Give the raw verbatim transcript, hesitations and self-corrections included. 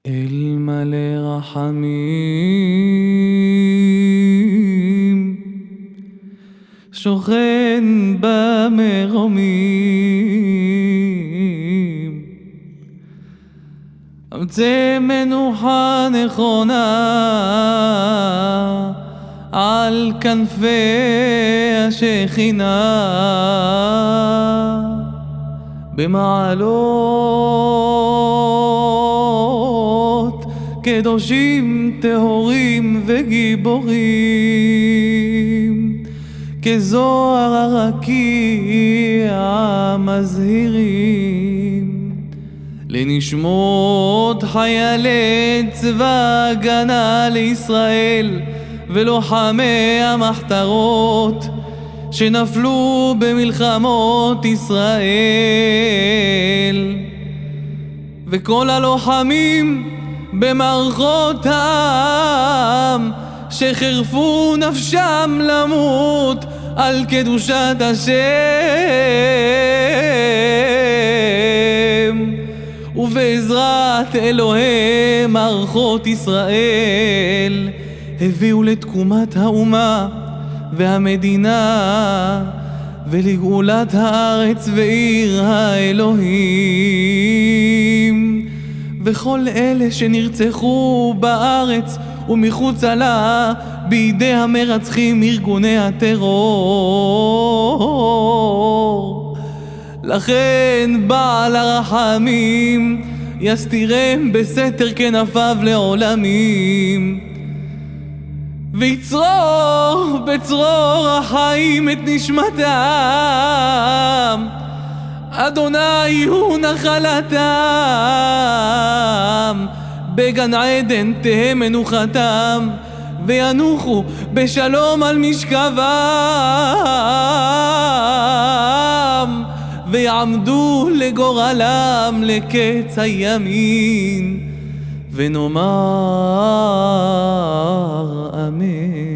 אל מלא רחמים, שוכן במרומים, אמצא מנוחה נכונה על כנפי השכינה, במעלות קדושים טהורים וגיבורים, כזוהר הרקיע מזהירים, לנשמות חיילי צבא הגנה לישראל ולוחמי המחתרות שנפלו במלחמות ישראל, וכל הלוחמים במערכות העם שחירפו נפשם למות על קדושת השם, ובעזרת אלוהי מערכות ישראל הביאו לתקומת האומה והמדינה ולגאולת הארץ ועיר האלוהים. וכל אלה שנרצחו בארץ ומחוצה לה בידי המרצחים ארגוני הטרור, לכן בעל הרחמים יסתירם בסתר כנפיו לעולמים, ויצרור בצרור החיים את נשמתם. אדוני הוא נחלתם, בגן עדן תהא מנוחתם, וינוחו בשלום על משכבם, ויעמדו לגורלם לקץ הימין, ונאמר אמן.